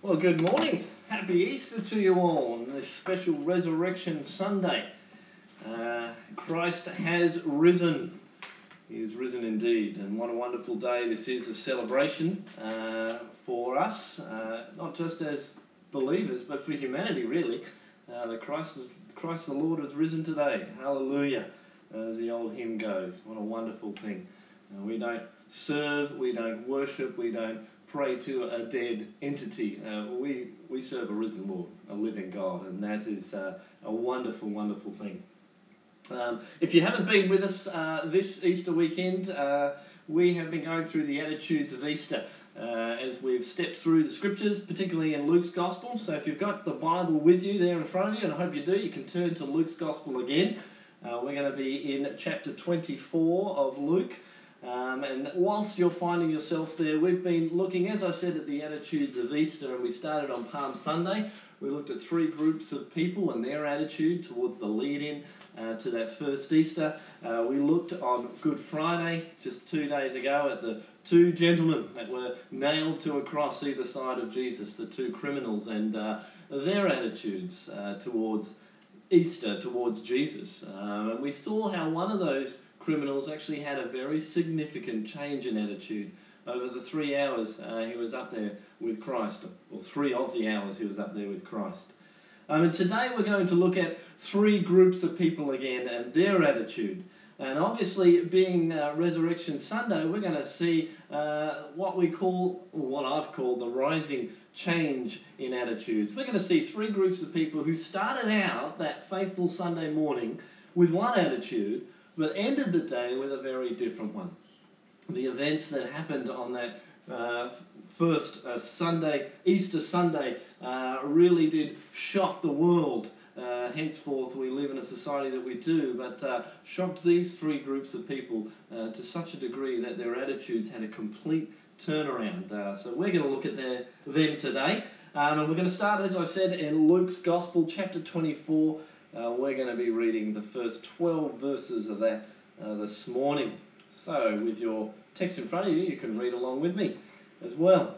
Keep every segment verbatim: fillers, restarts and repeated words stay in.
Well, good morning. Happy Easter to you all on this special Resurrection Sunday. Uh, Christ has risen. He is risen indeed. And what a wonderful day this is of celebration uh, for us, uh, not just as believers, but for humanity, really. Uh, that Christ, is, Christ the Lord has risen today. Hallelujah, as the old hymn goes. What a wonderful thing. Uh, we don't serve, we don't worship, we don't pray to a dead entity. Uh, we we serve a risen Lord, a living God, and that is uh, a wonderful, wonderful thing. Um, if you haven't been with us uh, this Easter weekend, uh, we have been going through the attitudes of Easter uh, as we've stepped through the scriptures, particularly in Luke's Gospel. So if you've got the Bible with you there in front of you, and I hope you do, you can turn to Luke's Gospel again. Uh, we're going to be in chapter twenty-four of Luke. Um, and whilst you're finding yourself there, we've been looking, as I said, at the attitudes of Easter, and we started on Palm Sunday. We looked at three groups of people and their attitude towards the lead-in uh, to that first Easter. Uh, we looked on Good Friday, just two days ago, at the two gentlemen that were nailed to a cross either side of Jesus, the two criminals, and uh, their attitudes uh, towards Easter, towards Jesus. Um, and we saw how one of those criminals actually had a very significant change in attitude over the three hours uh, he was up there with Christ, or three of the hours he was up there with Christ. Um, and today we're going to look at three groups of people again and their attitude. And obviously, being uh, Resurrection Sunday, we're going to see uh, what we call, or what I've called, the rising change in attitudes. We're going to see three groups of people who started out that faithful Sunday morning with one attitude, but ended the day with a very different one. The events that happened on that uh, first uh, Sunday, Easter Sunday, uh, really did shock the world. Uh, henceforth, we live in a society that we do, but uh, shocked these three groups of people uh, to such a degree that their attitudes had a complete turnaround. Uh, so we're going to look at their, them today. Um, and we're going to start, as I said, in Luke's Gospel, chapter twenty-four. Uh, we're going to be reading the first twelve verses of that uh, this morning. So with your text in front of you, you can read along with me as well.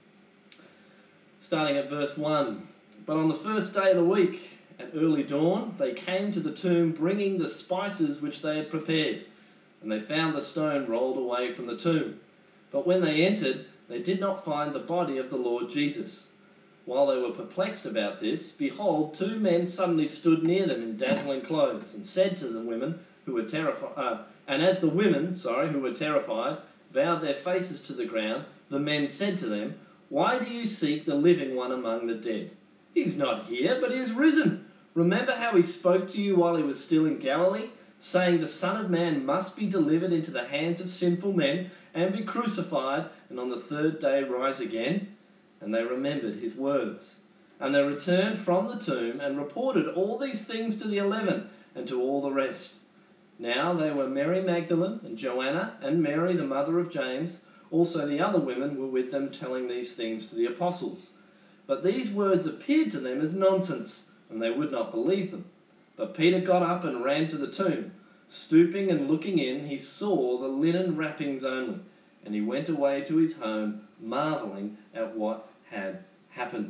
Starting at verse one. But on the first day of the week, at early dawn, they came to the tomb bringing the spices which they had prepared. And they found the stone rolled away from the tomb. But when they entered, they did not find the body of the Lord Jesus. While they were perplexed about this, behold, two men suddenly stood near them in dazzling clothes, and said to the women who were terrified, uh, and as the women, sorry, who were terrified, bowed their faces to the ground, the men said to them, "Why do you seek the living one among the dead? He is not here, but he is risen. Remember how he spoke to you while he was still in Galilee, saying the Son of Man must be delivered into the hands of sinful men, and be crucified, and on the third day rise again?" And they remembered his words. And they returned from the tomb and reported all these things to the eleven and to all the rest. Now they were Mary Magdalene and Joanna and Mary the mother of James. Also the other women were with them, telling these things to the apostles. But these words appeared to them as nonsense, and they would not believe them. But Peter got up and ran to the tomb. Stooping and looking in, he saw the linen wrappings only, and he went away to his home, marveling at what had happened.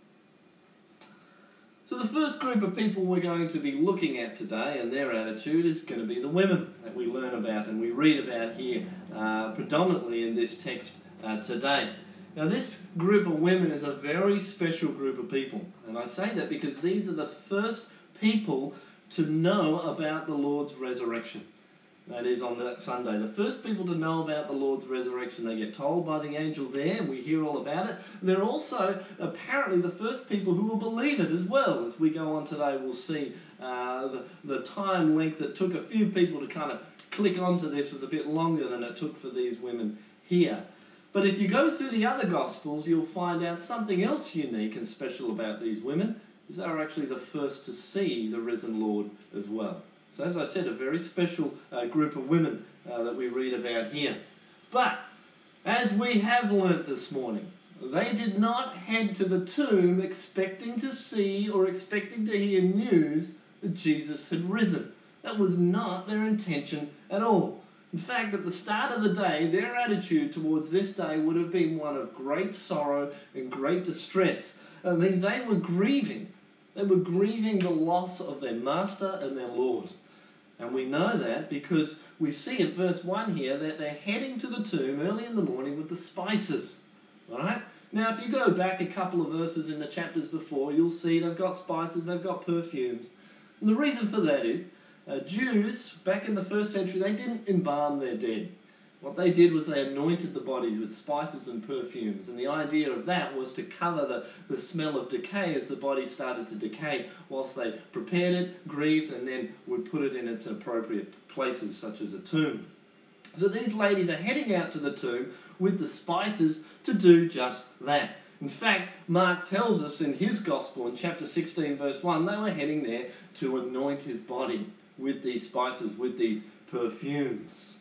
So the first group of people we're going to be looking at today and their attitude is going to be the women that we learn about and we read about here uh, predominantly in this text uh, today. Now this group of women is a very special group of people, and I say that because these are the first people to know about the Lord's resurrection. That is on that Sunday. The first people to know about the Lord's resurrection. They get told by the angel there, and we hear all about it. They're also apparently the first people who will believe it as well. As we go on today, we'll see uh, the, the time length that took a few people to kind of click onto this was a bit longer than it took for these women here. But if you go through the other Gospels, you'll find out something else unique and special about these women, is they were actually the first to see the risen Lord as well. So as I said, a very special uh, group of women uh, that we read about here. But as we have learnt this morning, they did not head to the tomb expecting to see or expecting to hear news that Jesus had risen. That was not their intention at all. In fact, at the start of the day, their attitude towards this day would have been one of great sorrow and great distress. I mean, they were grieving. They were grieving the loss of their master and their Lord. And we know that because we see at verse one here that they're heading to the tomb early in the morning with the spices. All right? Now, if you go back a couple of verses in the chapters before, you'll see they've got spices, they've got perfumes. And the reason for that is uh, Jews, back in the first century, they didn't embalm their dead. What they did was they anointed the bodies with spices and perfumes. And the idea of that was to cover the, the smell of decay as the body started to decay, whilst they prepared it, grieved, and then would put it in its appropriate places, such as a tomb. So these ladies are heading out to the tomb with the spices to do just that. In fact, Mark tells us in his gospel in chapter sixteen, verse one, they were heading there to anoint his body with these spices, with these perfumes.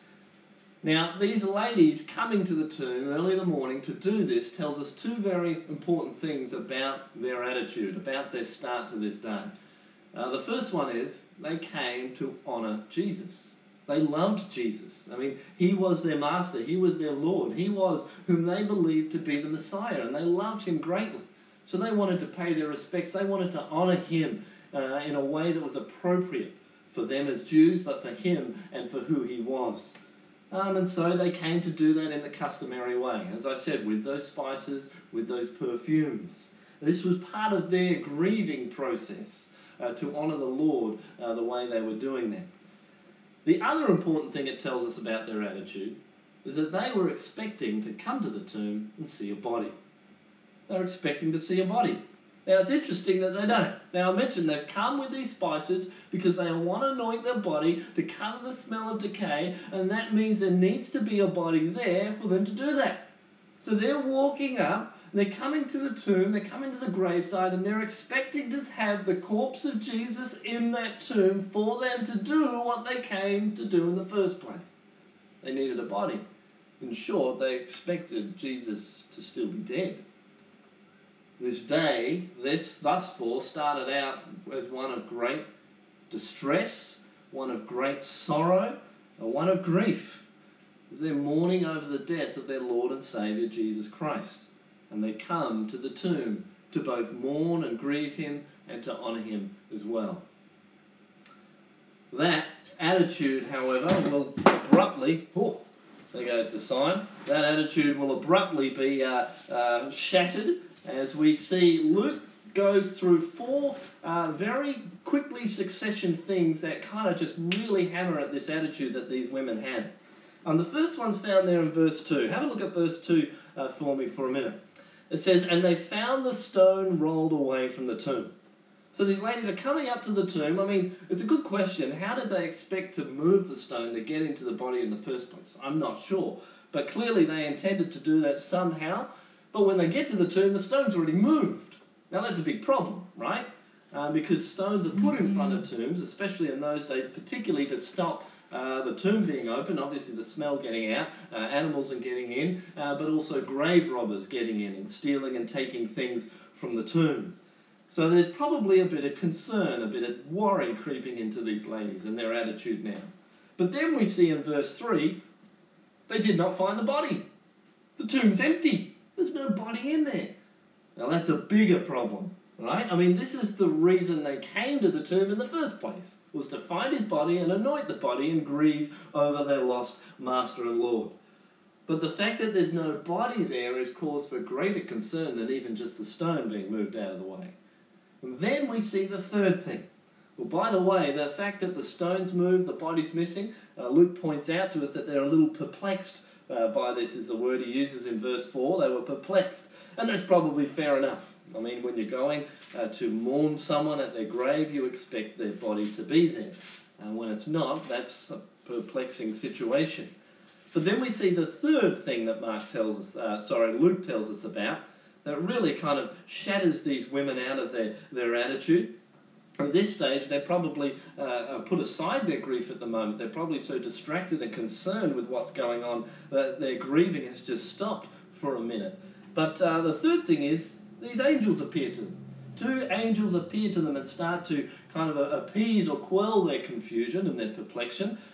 Now, these ladies coming to the tomb early in the morning to do this tells us two very important things about their attitude, about their start to this day. Uh, the first one is they came to honour Jesus. They loved Jesus. I mean, he was their master. He was their Lord. He was whom they believed to be the Messiah, and they loved him greatly. So they wanted to pay their respects. They wanted to honour him uh, in a way that was appropriate for them as Jews, but for him and for who he was. Um, and so they came to do that in the customary way, as I said, with those spices, with those perfumes. This was part of their grieving process uh, to honour the Lord uh, the way they were doing that. The other important thing it tells us about their attitude is that they were expecting to come to the tomb and see a body. They were expecting to see a body. Now, it's interesting that they don't. Now, I mentioned they've come with these spices because they want to anoint their body to cover the smell of decay, and that means there needs to be a body there for them to do that. So they're walking up, they're coming to the tomb, they're coming to the graveside, and they're expecting to have the corpse of Jesus in that tomb for them to do what they came to do in the first place. They needed a body. In short, they expected Jesus to still be dead. This day, this thus far, started out as one of great distress, one of great sorrow, and one of grief, as they're mourning over the death of their Lord and Saviour, Jesus Christ. And they come to the tomb to both mourn and grieve him and to honour him as well. That attitude, however, will abruptly... Oh, there goes the sign. That attitude will abruptly be uh, uh, shattered as we see Luke goes through four uh, very quickly succession things that kind of just really hammer at this attitude that these women had. Um, the first one's found there in verse two. Have a look at verse two uh, for me for a minute. It says, "And they found the stone rolled away from the tomb." So these ladies are coming up to the tomb. I mean, it's a good question. How did they expect to move the stone to get into the body in the first place? I'm not sure. But clearly they intended to do that somehow. But when they get to the tomb, the stone's already moved. Now that's a big problem, right? Um, because stones are put in front of tombs, especially in those days, particularly to stop uh, the tomb being open, obviously the smell getting out, uh, animals and getting in, uh, but also grave robbers getting in and stealing and taking things from the tomb. So there's probably a bit of concern, a bit of worry creeping into these ladies and their attitude now. But then we see in verse three, they did not find the body. The tomb's empty. There's no body in there. Now that's a bigger problem, right? I mean, this is the reason they came to the tomb in the first place, was to find his body and anoint the body and grieve over their lost master and Lord. But the fact that there's no body there is cause for greater concern than even just the stone being moved out of the way. And then we see the third thing. Well, by the way, the fact that the stone's moved, the body's missing, uh, Luke points out to us that they're a little perplexed uh, by this, is the word he uses in verse four. They were perplexed. And that's probably fair enough. I mean, when you're going uh, to mourn someone at their grave, you expect their body to be there. And when it's not, that's a perplexing situation. But then we see the third thing that Mark tells us, uh, sorry, Luke tells us about, that really kind of shatters these women out of their, their attitude. At this stage, they're probably uh, put aside their grief at the moment. They're probably so distracted and concerned with what's going on that their grieving has just stopped for a minute. But uh, the third thing is, these angels appear to them. Two angels appear to them and start to kind of appease or quell their confusion and their perplexion.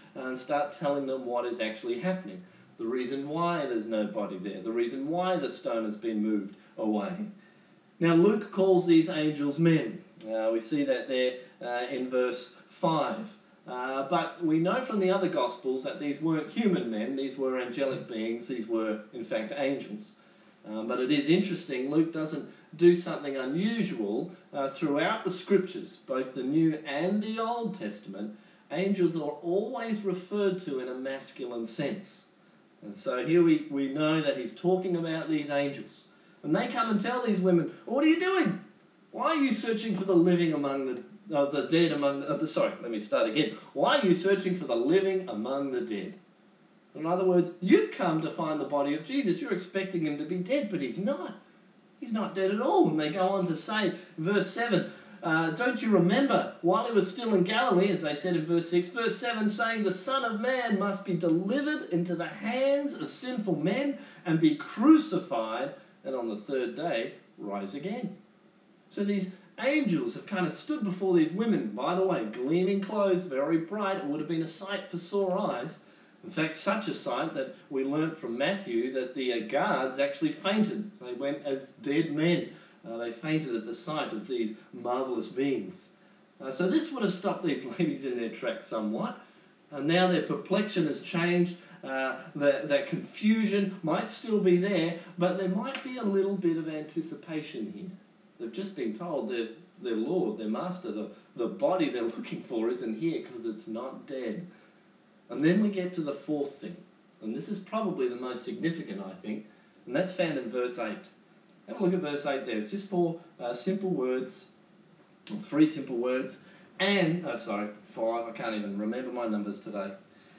and start telling them what is actually happening. The reason why there's no body there, the reason why the stone has been moved away. Now Luke calls these angels men. Uh, we see that there uh, in verse five. Uh, but we know from the other Gospels that these weren't human men, these were angelic beings, these were in fact angels. Um, but it is interesting, Luke doesn't do something unusual. Uh, throughout the Scriptures, both the New and the Old Testament, angels are always referred to in a masculine sense. And so here we, we know that he's talking about these angels. And they come and tell these women, what are you doing? Why are you searching for the living among the uh, the dead among the, uh, the... Sorry, let me start again. Why are you searching for the living among the dead? In other words, you've come to find the body of Jesus. You're expecting him to be dead, but he's not. He's not dead at all. And they go on to say, verse seven, uh, don't you remember, while he was still in Galilee, as they said in verse six, verse seven, saying, the Son of Man must be delivered into the hands of sinful men and be crucified, and on the third day rise again. So these angels have kind of stood before these women, by the way, gleaming clothes, very bright. It would have been a sight for sore eyes. In fact, such a sight that we learnt from Matthew that the uh, guards actually fainted. They went as dead men. Uh, they fainted at the sight of these marvellous beings. Uh, so this would have stopped these ladies in their tracks somewhat. And now their perplexion has changed. Uh, the, that confusion might still be there, but there might be a little bit of anticipation here. They've just been told their, their Lord, their Master, the, the body they're looking for isn't here because it's not dead. And then we get to the fourth thing. And this is probably the most significant, I think. And that's found in verse eight. Have a look at verse eight there. It's just four uh, simple words, or three simple words. And, oh, sorry, five. I can't even remember my numbers today.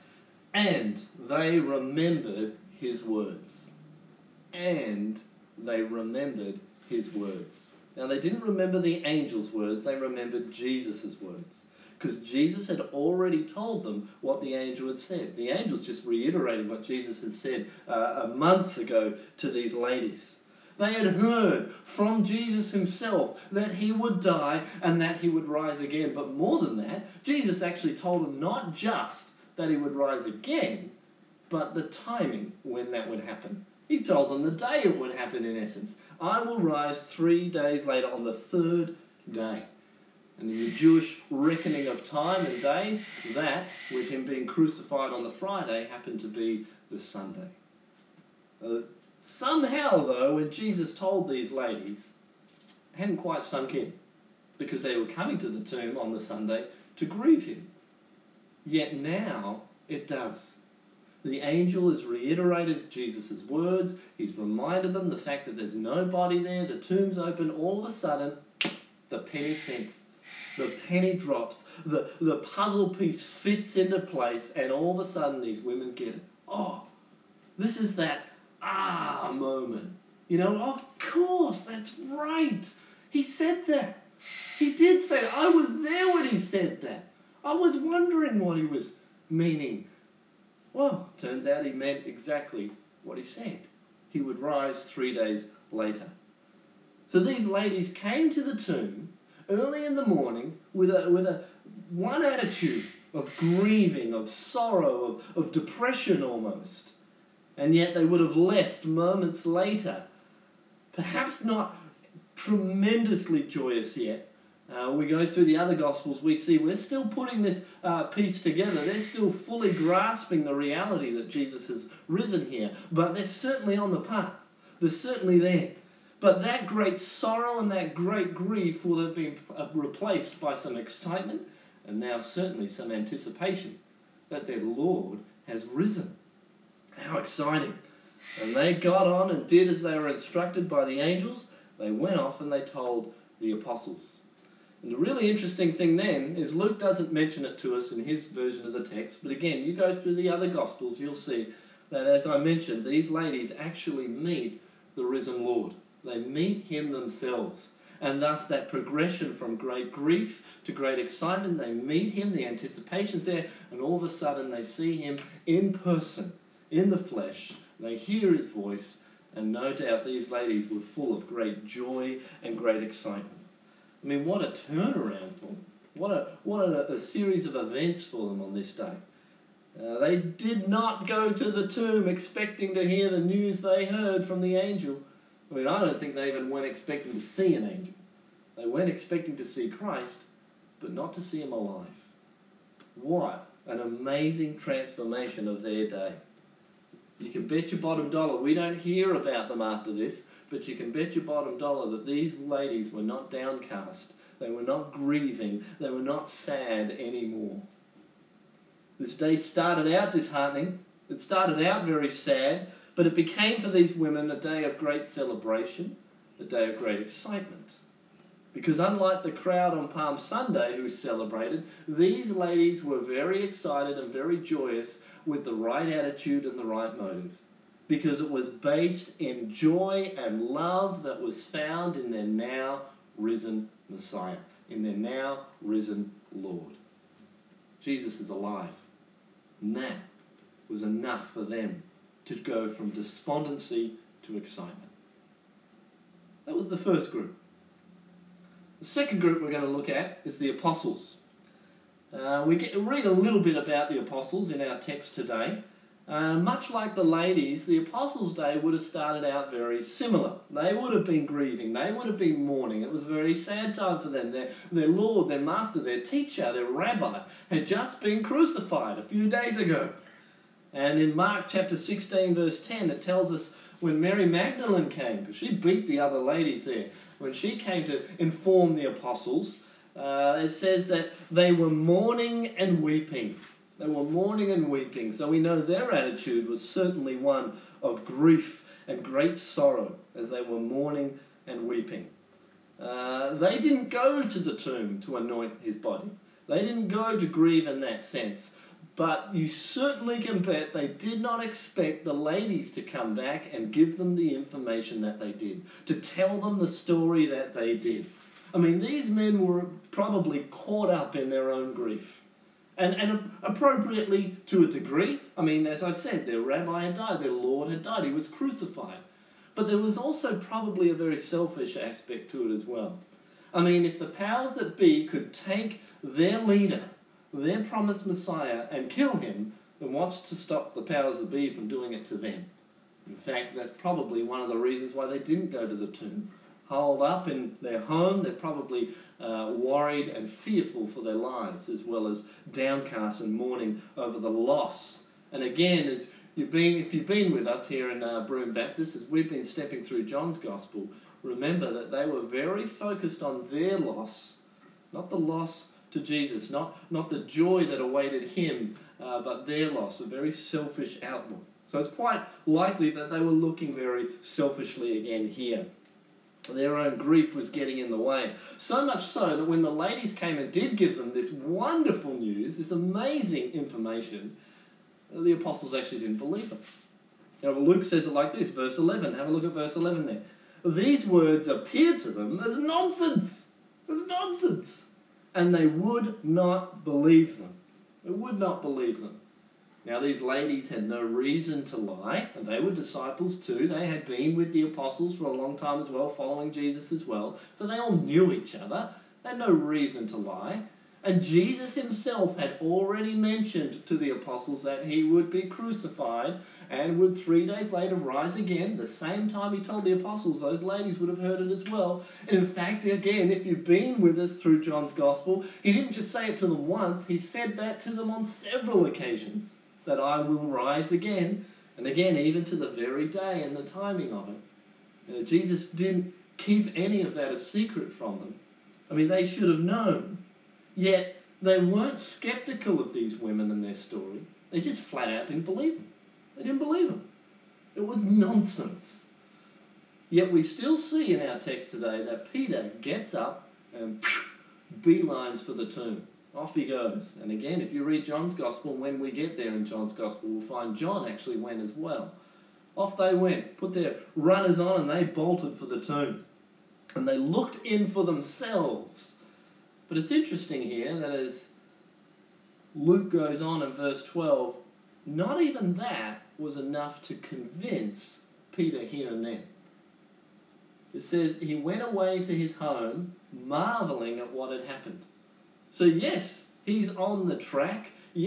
And they remembered his words. And they remembered his words. Now, they didn't remember the angel's words. They remembered Jesus' words. Because Jesus had already told them what the angel had said. The angel's just reiterating what Jesus had said uh, months ago to these ladies. They had heard from Jesus himself that he would die and that he would rise again. But more than that, Jesus actually told them not just that he would rise again, but the timing when that would happen. He told them the day it would happen, in essence. I will rise three days later on the third day. And in the Jewish reckoning of time and days, that, with him being crucified on the Friday, happened to be the Sunday. Uh, somehow, though, when Jesus told these ladies, it hadn't quite sunk in, because they were coming to the tomb on the Sunday to grieve him. Yet now it does. The angel has reiterated Jesus' words. He's reminded them the fact that there's no body there. The tomb's open. All of a sudden, the penny sinks. The penny drops. The, the puzzle piece fits into place. And all of a sudden, these women get it. Oh, this is that ah moment. You know, of course, that's right. He said that. He did say that. I was there when he said that. I was wondering what he was meaning. Well, turns out he meant exactly what he said. He would rise three days later. So these ladies came to the tomb early in the morning with a with a one attitude of grieving, of sorrow, of, of depression almost. And yet they would have left moments later, perhaps not tremendously joyous yet. Uh, we go through the other Gospels, we see we're still putting this uh, piece together. They're still fully grasping the reality that Jesus has risen here. But they're certainly on the path. They're certainly there. But that great sorrow and that great grief will have been uh, replaced by some excitement and now certainly some anticipation that their Lord has risen. How exciting. And they got on and did as they were instructed by the angels. They went off and they told the apostles. And the really interesting thing then is Luke doesn't mention it to us in his version of the text, but again, you go through the other Gospels, you'll see that, as I mentioned, these ladies actually meet the risen Lord. They meet him themselves. And thus that progression from great grief to great excitement, they meet him, the anticipation's there, and all of a sudden they see him in person, in the flesh. They hear his voice, and no doubt these ladies were full of great joy and great excitement. I mean, what a turnaround for them. What a what a, a series of events for them on this day. Uh, they did not go to the tomb expecting to hear the news they heard from the angel. I mean, I don't think they even went expecting to see an angel. They went expecting to see Christ, but not to see him alive. What an amazing transformation of their day. You can bet your bottom dollar, we don't hear about them after this, but you can bet your bottom dollar that these ladies were not downcast. They were not grieving. They were not sad anymore. This day started out disheartening. It started out very sad, but it became for these women a day of great celebration, a day of great excitement. Because unlike the crowd on Palm Sunday who celebrated, these ladies were very excited and very joyous with the right attitude and the right motive. Because it was based in joy and love that was found in their now risen Messiah, in their now risen Lord. Jesus is alive. And that was enough for them to go from despondency to excitement. That was the first group. The second group we're going to look at is the apostles. Uh, we get, read a little bit about the apostles in our text today. Uh, much like the ladies, the apostles' day would have started out very similar. They would have been grieving. They would have been mourning. It was a very sad time for them. Their, their Lord, their Master, their teacher, their rabbi had just been crucified a few days ago. And in Mark chapter sixteen, verse ten, it tells us when Mary Magdalene came, because she beat the other ladies there, when she came to inform the apostles, uh, it says that they were mourning and weeping. They were mourning and weeping. So we know their attitude was certainly one of grief and great sorrow as they were mourning and weeping. Uh, they didn't go to the tomb to anoint his body. They didn't go to grieve in that sense. But you certainly can bet they did not expect the ladies to come back and give them the information that they did, to tell them the story that they did. I mean, these men were probably caught up in their own grief. And, and appropriately to a degree. I mean, as I said, their rabbi had died, their Lord had died, he was crucified. But there was also probably a very selfish aspect to it as well. I mean, if the powers that be could take their leader, their promised Messiah, and kill him, then what's to stop the powers that be from doing it to them? In fact, that's probably one of the reasons why they didn't go to the tomb. Holed up in their home, they're probably uh, worried and fearful for their lives, as well as downcast and mourning over the loss. And again, as you've been, if you've been with us here in uh, Broome Baptist, as we've been stepping through John's Gospel, remember that they were very focused on their loss, not the loss to Jesus, not, not the joy that awaited him, uh, but their loss, a very selfish outlook. So it's quite likely that they were looking very selfishly again here. Their own grief was getting in the way. So much so that when the ladies came and did give them this wonderful news, this amazing information, the apostles actually didn't believe them. You know, Luke says it like this, verse eleven. Have a look at verse eleven there. These words appeared to them as nonsense. As nonsense. And they would not believe them. They would not believe them. Now, these ladies had no reason to lie, and they were disciples too. They had been with the apostles for a long time as well, following Jesus as well. So they all knew each other. They had no reason to lie. And Jesus himself had already mentioned to the apostles that he would be crucified and would three days later rise again. The same time he told the apostles, those ladies would have heard it as well. And in fact, again, if you've been with us through John's Gospel, he didn't just say it to them once, he said that to them on several occasions, that I will rise again, and again, even to the very day and the timing of it. You know, Jesus didn't keep any of that a secret from them. I mean, they should have known. Yet they weren't skeptical of these women and their story. They just flat out didn't believe them. They didn't believe them. It was nonsense. Yet we still see in our text today that Peter gets up and beelines for the tomb. Off he goes. And again, if you read John's Gospel, when we get there in John's Gospel, we'll find John actually went as well. Off they went, put their runners on, and they bolted for the tomb. And they looked in for themselves. But it's interesting here that as Luke goes on in verse twelve, not even that was enough to convince Peter here and then. It says he went away to his home, marveling at what had happened. So yes, he's on the track. Yes,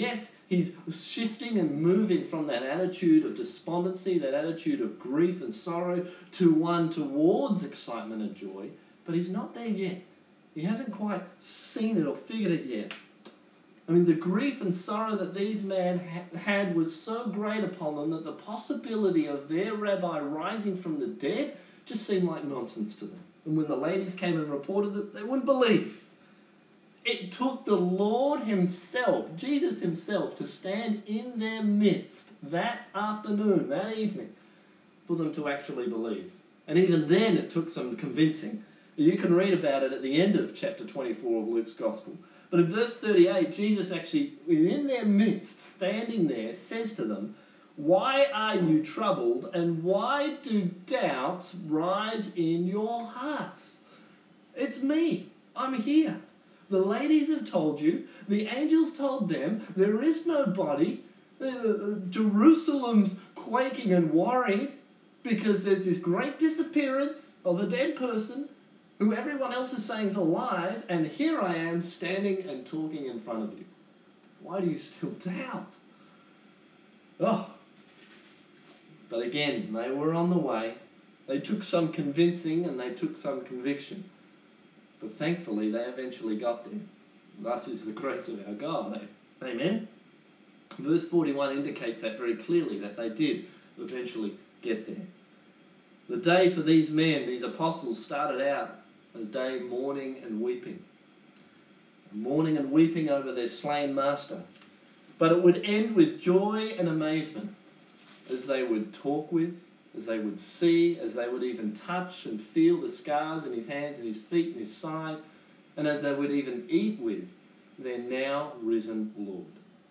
He's shifting and moving from that attitude of despondency, that attitude of grief and sorrow, to one towards excitement and joy. But he's not there yet. He hasn't quite seen it or figured it yet. I mean, the grief and sorrow that these men ha- had was so great upon them that the possibility of their rabbi rising from the dead just seemed like nonsense to them. And when the ladies came and reported it, they wouldn't believe. It took the Lord himself, Jesus himself, to stand in their midst that afternoon, that evening, for them to actually believe. And even then it took some convincing. You can read about it at the end of chapter twenty-four of Luke's Gospel. But in verse thirty-eight, Jesus actually, in their midst, standing there, says to them, "Why are you troubled, and why do doubts rise in your hearts?" It's me. I'm here. The ladies have told you. The angels told them. There is no body. Jerusalem's quaking and worried because there's this great disappearance of a dead person who everyone else is saying is alive, and here I am standing and talking in front of you. Why do you still doubt? Oh. But again, they were on the way. They took some convincing and they took some conviction. But thankfully, they eventually got there. Thus is the grace of our God. Eh? Amen? Verse forty-one indicates that very clearly, that they did eventually get there. The day for these men, these apostles, started out a day mourning and weeping. Mourning and weeping over their slain master. But it would end with joy and amazement as they would talk with, as they would see, as they would even touch and feel the scars in his hands and his feet and his side, and as they would even eat with their now risen Lord.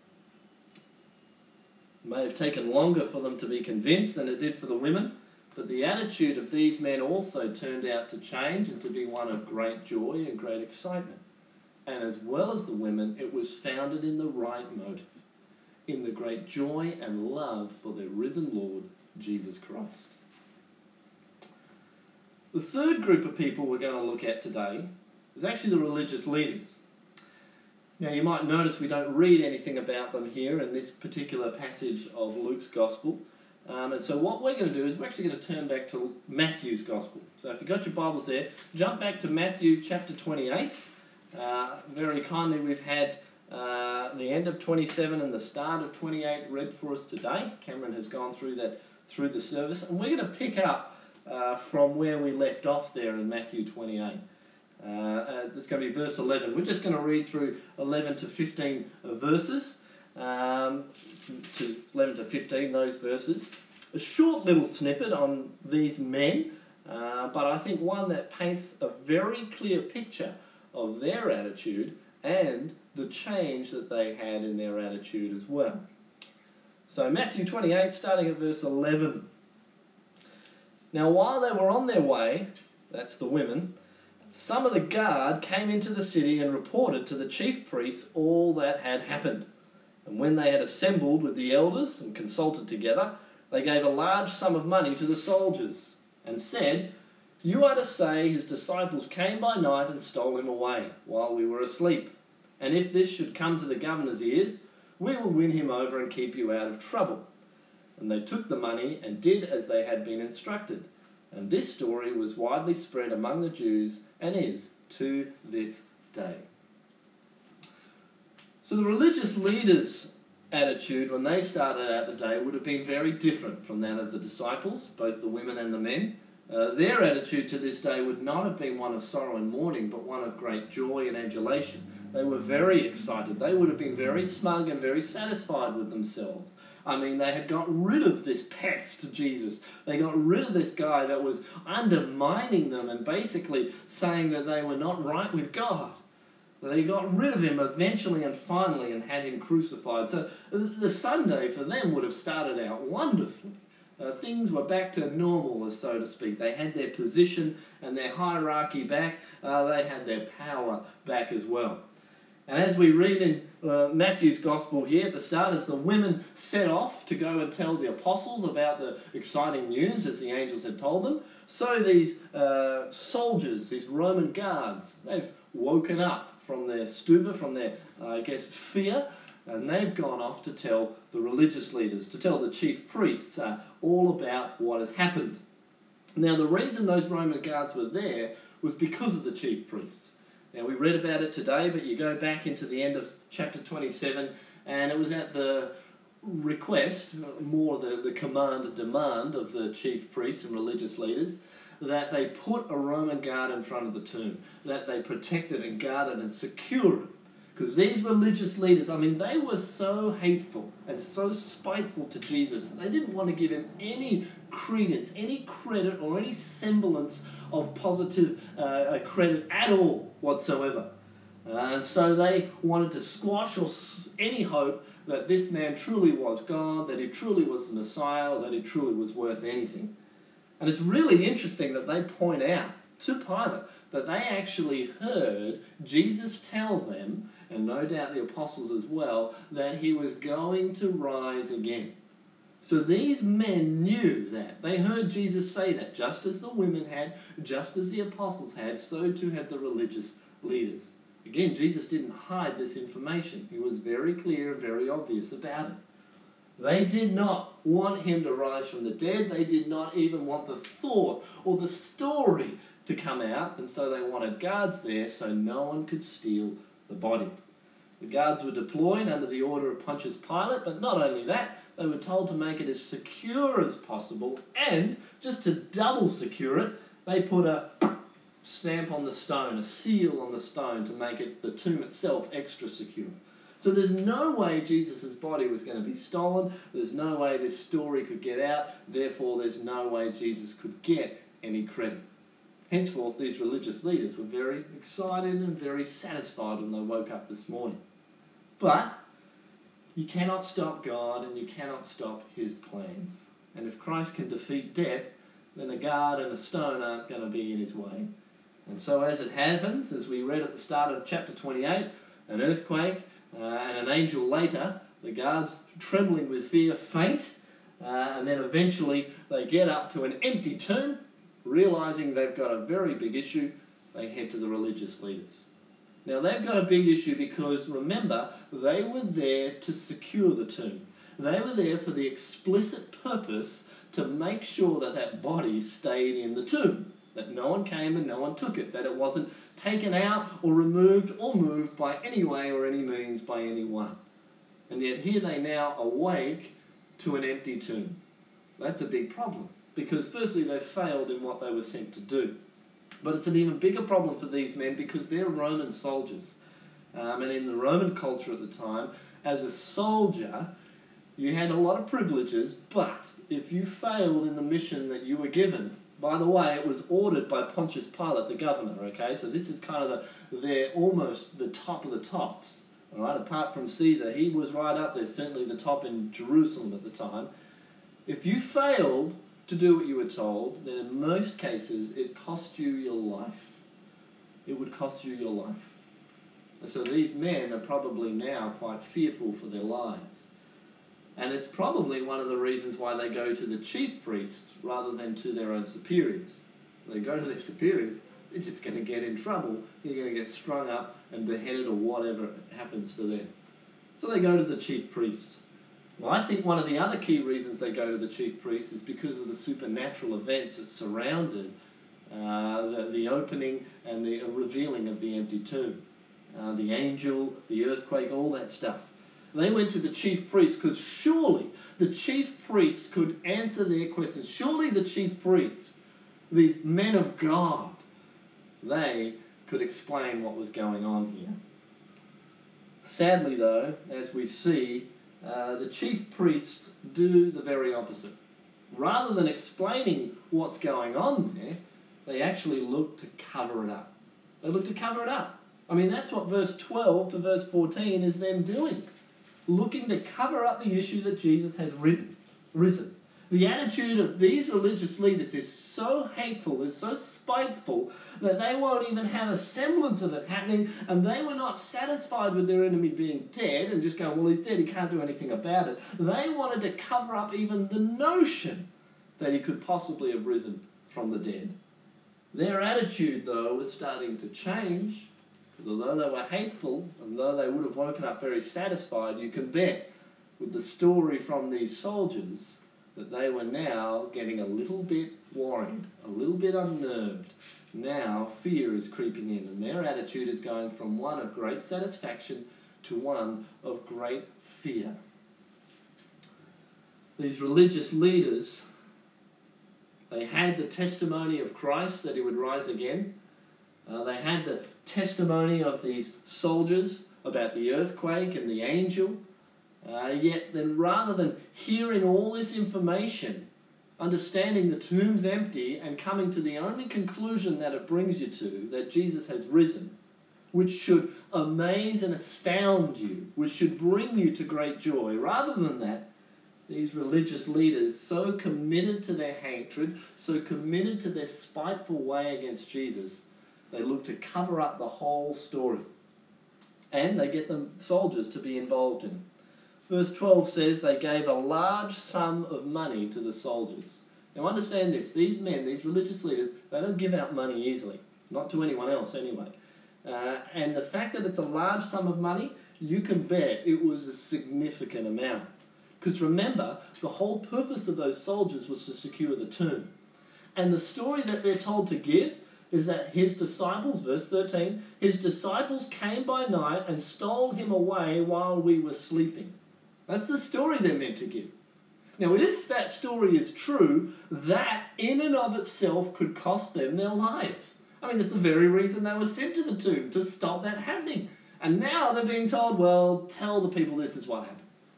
It may have taken longer for them to be convinced than it did for the women, but the attitude of these men also turned out to change and to be one of great joy and great excitement. And as well as the women, it was founded in the right motive, in the great joy and love for their risen Lord, Jesus Christ. The third group of people we're going to look at today is actually the religious leaders. Now you might notice we don't read anything about them here in this particular passage of Luke's Gospel. Um, and so what we're going to do is we're actually going to turn back to Matthew's Gospel. So if you've got your Bibles there, jump back to Matthew chapter twenty-eight. Uh, very kindly we've had uh, the end of twenty-seven and the start of twenty-eight read for us today. Cameron has gone through that through the service. And we're going to pick up uh, from where we left off there in Matthew twenty-eight. Uh, uh, it's going to be verse eleven. We're just going to read through eleven to fifteen verses. Um, to eleven to fifteen, those verses. A short little snippet on these men, uh, but I think one that paints a very clear picture of their attitude and the change that they had in their attitude as well. So Matthew twenty-eight, starting at verse eleven. Now while they were on their way, that's the women, some of the guard came into the city and reported to the chief priests all that had happened. And when they had assembled with the elders and consulted together, they gave a large sum of money to the soldiers and said, "You are to say his disciples came by night and stole him away while we were asleep. And if this should come to the governor's ears, we will win him over and keep you out of trouble." And they took the money and did as they had been instructed. And this story was widely spread among the Jews and is to this day. So the religious leaders' attitude when they started out the day would have been very different from that of the disciples, both the women and the men. Uh, their attitude to this day would not have been one of sorrow and mourning, but one of great joy and adulation. They were very excited. They would have been very smug and very satisfied with themselves. I mean, they had got rid of this pest, Jesus. They got rid of this guy that was undermining them and basically saying that they were not right with God. They got rid of him eventually and finally and had him crucified. So the Sunday for them would have started out wonderfully. Uh, things were back to normal, as so to speak. They had their position and their hierarchy back. Uh, they had their power back as well. And as we read in uh, Matthew's Gospel here at the start, as the women set off to go and tell the apostles about the exciting news, as the angels had told them, so these uh, soldiers, these Roman guards, they've woken up from their stupor, from their, uh, I guess, fear, And they've gone off to tell the religious leaders, to tell the chief priests uh, all about what has happened. Now, the reason those Roman guards were there was because of the chief priests. Now, we read about it today, but you go back into the end of chapter twenty-seven, and it was at the request, more the, the command and demand of the chief priests and religious leaders, that they put a Roman guard in front of the tomb, that they protected and guarded and secured it. Because these religious leaders, I mean, they were so hateful and so spiteful to Jesus. They didn't want to give him any credence, any credit, or any semblance of positive uh, credit at all whatsoever. Uh, and so they wanted to squash or s- any hope that this man truly was God, that he truly was the Messiah, or that he truly was worth anything. And it's really interesting that they point out to Pilate that they actually heard Jesus tell them, and no doubt the apostles as well, that he was going to rise again. So these men knew that. They heard Jesus say that, just as the women had, just as the apostles had, so too had the religious leaders. Again, Jesus didn't hide this information. He was very clear and very obvious about it. They did not want him to rise from the dead. They did not even want the thought or the story to come out, and so they wanted guards there so no one could steal the body. The guards were deployed under the order of Pontius Pilate, but not only that, they were told to make it as secure as possible, and just to double secure it, they put a stamp on the stone, a seal on the stone, to make it, the tomb itself, extra secure. So there's no way Jesus' body was going to be stolen. There's no way this story could get out. Therefore, there's no way Jesus could get any credit. Henceforth, these religious leaders were very excited and very satisfied when they woke up this morning. But you cannot stop God and you cannot stop his plans. And if Christ can defeat death, then a guard and a stone aren't going to be in his way. And so as it happens, as we read at the start of chapter twenty-eight, an earthquake uh, and an angel later, the guards, trembling with fear, faint, uh, and then eventually they get up to an empty tomb, realizing they've got a very big issue. They head to the religious leaders. Now, they've got a big issue because, remember, they were there to secure the tomb. They were there for the explicit purpose to make sure that that body stayed in the tomb, that no one came and no one took it, that it wasn't taken out or removed or moved by any way or any means by anyone. And yet here they now awake to an empty tomb. That's a big problem, because firstly they failed in what they were sent to do. But it's an even bigger problem for these men because they're Roman soldiers. Um, and in the Roman culture at the time, as a soldier, you had a lot of privileges, but if you failed in the mission that you were given, by the way, it was ordered by Pontius Pilate, the governor, okay? So this is kind of the, they're almost the top of the tops, all right? Apart from Caesar, he was right up there, certainly the top in Jerusalem at the time. If you failed to do what you were told, then in most cases it cost you your life. It would cost you your life. And so these men are probably now quite fearful for their lives. And it's probably one of the reasons why they go to the chief priests rather than to their own superiors. So they go to their superiors, they're just going to get in trouble. They're going to get strung up and beheaded or whatever happens to them. So they go to the chief priests. Well, I think one of the other key reasons they go to the chief priests is because of the supernatural events that surrounded uh, the, the opening and the uh, revealing of the empty tomb. Uh, the angel, the earthquake, all that stuff. They went to the chief priests because surely the chief priests could answer their questions. Surely the chief priests, these men of God, they could explain what was going on here. Sadly, though, as we see, Uh, the chief priests do the very opposite. Rather than explaining what's going on there, they actually look to cover it up. They look to cover it up. I mean, that's what verse twelve to verse fourteen is them doing. Looking to cover up the issue that Jesus has written, risen. The attitude of these religious leaders is so hateful, is so spiteful, that they won't even have a semblance of it happening, and they were not satisfied with their enemy being dead and just going, well, he's dead, he can't do anything about it. They wanted to cover up even the notion that he could possibly have risen from the dead. Their attitude, though, was starting to change. Because although they were hateful, and though they would have woken up very satisfied, you can bet with the story from these soldiers that they were now getting a little bit worried, a little bit unnerved. Now fear is creeping in, and their attitude is going from one of great satisfaction to one of great fear. These religious leaders, they had the testimony of Christ that he would rise again. Uh, they had the testimony of these soldiers about the earthquake and the angel. Uh, yet then rather than hearing all this information, understanding the tomb's empty and coming to the only conclusion that it brings you to, that Jesus has risen, which should amaze and astound you, which should bring you to great joy, rather than that, these religious leaders, so committed to their hatred, so committed to their spiteful way against Jesus, they look to cover up the whole story. And they get the soldiers to be involved in it. Verse twelve says they gave a large sum of money to the soldiers. Now understand this, these men, these religious leaders, they don't give out money easily. Not to anyone else anyway. Uh, and the fact that it's a large sum of money, you can bet it was a significant amount. Because remember, the whole purpose of those soldiers was to secure the tomb. And the story that they're told to give is that his disciples, verse thirteen, his disciples came by night and stole him away while we were sleeping. That's the story they're meant to give. Now, if that story is true, that in and of itself could cost them their lives. I mean, that's the very reason they were sent to the tomb, to stop that happening. And now they're being told, well, tell the people this is what happened.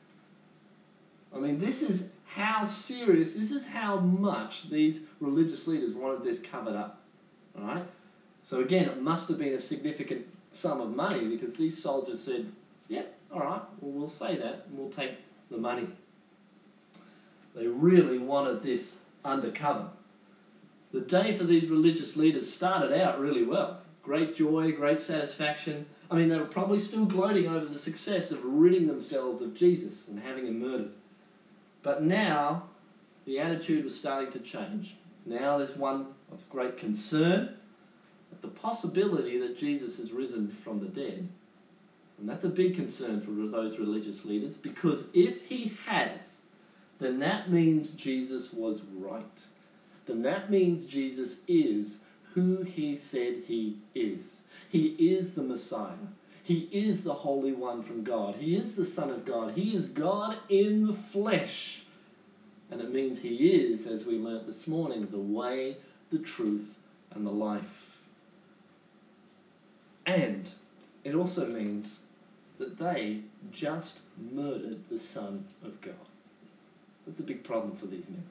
I mean, this is how serious, this is how much these religious leaders wanted this covered up. All right? So again, it must have been a significant sum of money, because these soldiers said, yep, all right, well, we'll say that and we'll take the money. They really wanted this undercover. The day for these religious leaders started out really well. Great joy, great satisfaction. I mean, they were probably still gloating over the success of ridding themselves of Jesus and having him murdered. But now, the attitude was starting to change. Now there's one of great concern at the possibility that Jesus has risen from the dead. And that's a big concern for those religious leaders, because if he has, then that means Jesus was right. Then that means Jesus is who he said he is. He is the Messiah. He is the Holy One from God. He is the Son of God. He is God in the flesh. And it means he is, as we learnt this morning, the way, the truth, and the life. And it also means that they just murdered the Son of God. That's a big problem for these men.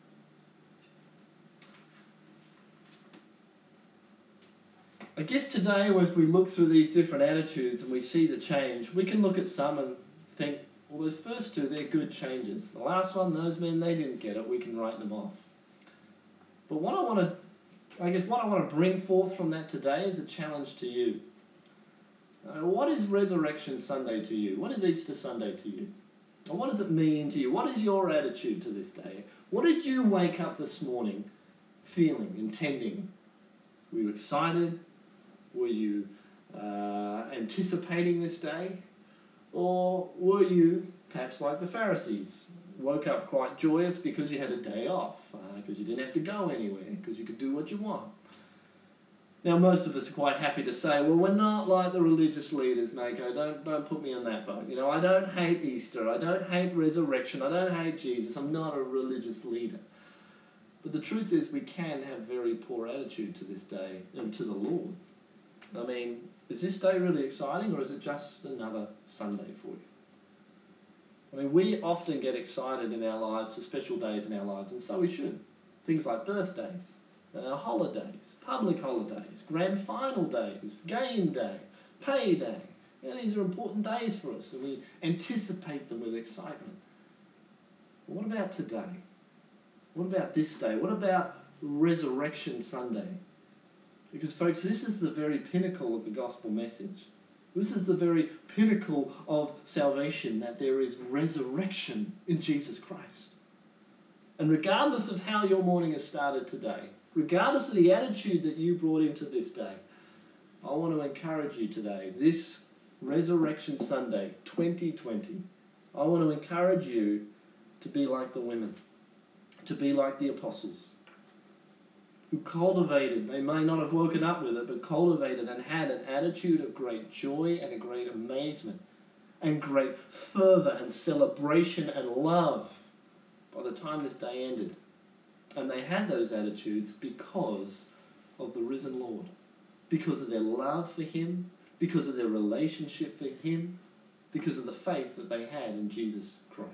I guess today, as we look through these different attitudes and we see the change, we can look at some and think, well, those first two, they're good changes. The last one, those men, they didn't get it. We can write them off. But what I want to, I guess what I want to bring forth from that today is a challenge to you. Uh, what is Resurrection Sunday to you? What is Easter Sunday to you? And what does it mean to you? What is your attitude to this day? What did you wake up this morning feeling, intending? Were you excited? Were you uh, anticipating this day? Or were you, perhaps like the Pharisees, woke up quite joyous because you had a day off, uh, because you didn't have to go anywhere, because you could do what you want? Now, most of us are quite happy to say, well, we're not like the religious leaders, Mako. Don't, don't put me on that boat. You know, I don't hate Easter. I don't hate resurrection. I don't hate Jesus. I'm not a religious leader. But the truth is, we can have very poor attitude to this day and to the Lord. I mean, is this day really exciting, or is it just another Sunday for you? I mean, we often get excited in our lives for special days in our lives, and so we should. Things like birthdays, uh, holidays, public holidays, grand final days, game day, pay day. You know, these are important days for us, and we anticipate them with excitement. But what about today? What about this day? What about Resurrection Sunday? Because, folks, this is the very pinnacle of the gospel message. This is the very pinnacle of salvation, that there is resurrection in Jesus Christ. And regardless of how your morning has started today, regardless of the attitude that you brought into this day, I want to encourage you today, this Resurrection Sunday twenty twenty, I want to encourage you to be like the women, to be like the apostles, who cultivated, they may not have woken up with it, but cultivated and had an attitude of great joy and a great amazement and great fervour and celebration and love by the time this day ended. And they had those attitudes because of the risen Lord, because of their love for him, because of their relationship for him, because of the faith that they had in Jesus Christ.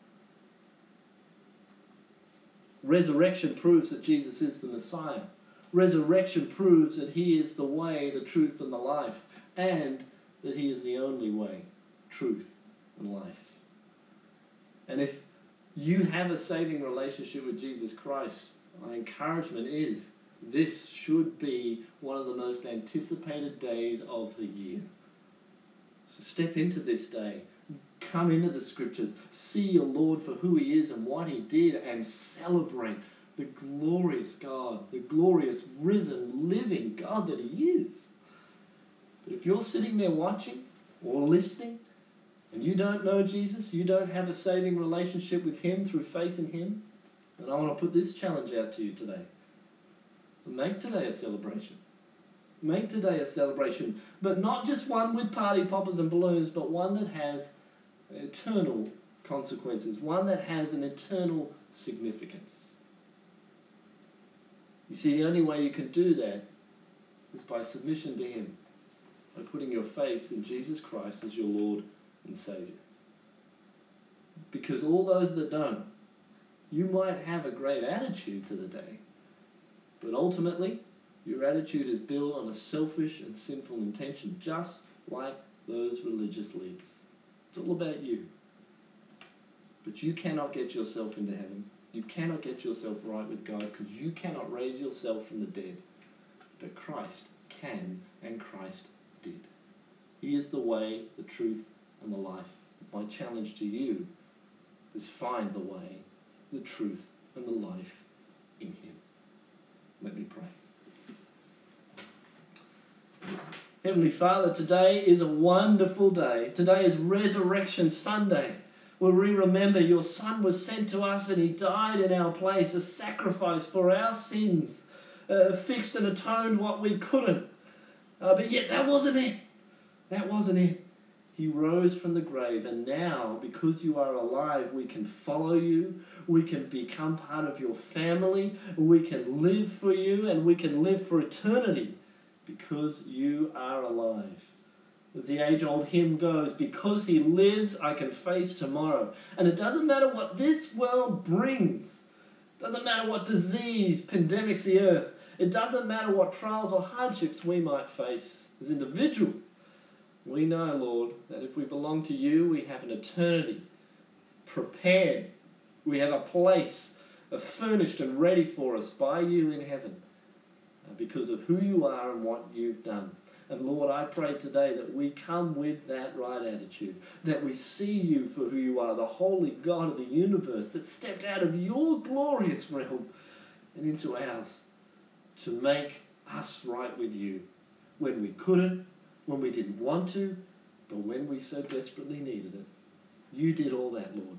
Resurrection proves that Jesus is the Messiah. Resurrection proves that he is the way, the truth, and the life, and that he is the only way, truth, and life. And if you have a saving relationship with Jesus Christ, my encouragement is this should be one of the most anticipated days of the year. So step into this day. Come into the scriptures. See your Lord for who he is and what he did, and celebrate the glorious God, the glorious, risen, living God that he is. But if you're sitting there watching or listening and you don't know Jesus, you don't have a saving relationship with him through faith in him, then I want to put this challenge out to you today. Make today a celebration. Make today a celebration, but not just one with party poppers and balloons, but one that has eternal consequences, one that has an eternal significance. You see, the only way you can do that is by submission to him, by putting your faith in Jesus Christ as your Lord and Saviour. Because all those that don't, you might have a great attitude to the day, but ultimately your attitude is built on a selfish and sinful intention, just like those religious leaders. It's all about you. But you cannot get yourself into heaven. You cannot get yourself right with God, because you cannot raise yourself from the dead. But Christ can, and Christ did. He is the way, the truth, and the life. My challenge to you is find the way, the truth, and the life in him. Let me pray. Heavenly Father, today is a wonderful day. Today is Resurrection Sunday, where we remember your Son was sent to us and he died in our place, a sacrifice for our sins, uh, fixed and atoned what we couldn't. Uh, but yet that wasn't it. That wasn't it. He rose from the grave, and now, because you are alive, we can follow you, we can become part of your family, we can live for you, and we can live for eternity, because you are alive. As the age-old hymn goes, because he lives, I can face tomorrow. And it doesn't matter what this world brings. It doesn't matter what disease pandemics the earth. It doesn't matter what trials or hardships we might face as individuals. We know, Lord, that if we belong to you, we have an eternity prepared. We have a place furnished and ready for us by you in heaven, because of who you are and what you've done. And Lord, I pray today that we come with that right attitude, that we see you for who you are, the holy God of the universe that stepped out of your glorious realm and into ours to make us right with you when we couldn't, when we didn't want to, but when we so desperately needed it. You did all that, Lord.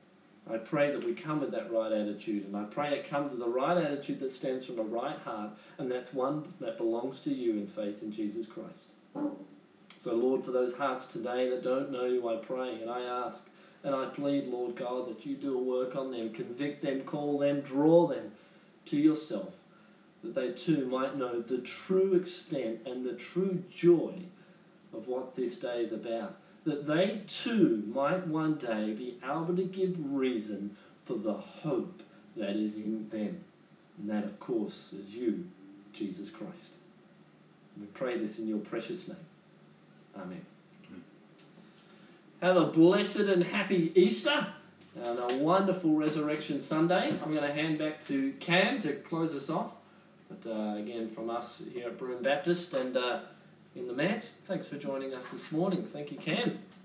I pray that we come with that right attitude, and I pray it comes with the right attitude that stems from a right heart, and that's one that belongs to you in faith in Jesus Christ. So, Lord, for those hearts today that don't know you, I pray and I ask and I plead, Lord God, that you do a work on them, convict them, call them, draw them to yourself, that they too might know the true extent and the true joy of what this day is about, that they too might one day be able to give reason for the hope that is in them. And that, of course, is you, Jesus Christ. And we pray this in your precious name. Amen. Amen. Have a blessed and happy Easter and a wonderful Resurrection Sunday. I'm going to hand back to Cam to close us off. But uh, again, from us here at Broome Baptist and uh, in the Mant, thanks for joining us this morning. Thank you, Cam.